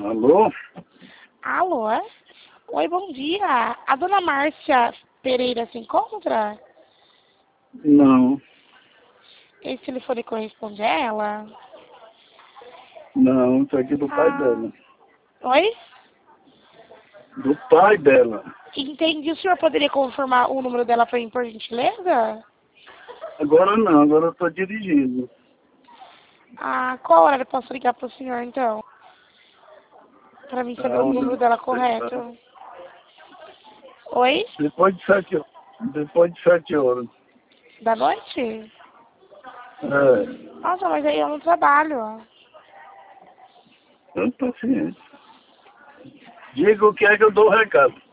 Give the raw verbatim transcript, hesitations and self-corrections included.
Alô? Alô? Oi, bom dia. A dona Márcia Pereira se encontra? Não, Esse telefone corresponde a ela? não, isso aqui é do pai Ah. dela. Oi? Do pai dela. Entendi. O senhor poderia confirmar o número dela para mim, por gentileza? Agora não, agora eu tô dirigindo. Ah, qual hora eu posso ligar para o senhor, então? Para mim saber Ah, o número não, dela sei lá. correto. Oi? Depois de sete horas. Depois de sete horas. Da noite? É, Nossa, mas aí eu não trabalho. eu tô ciente. Diga o que é que eu dou o recado.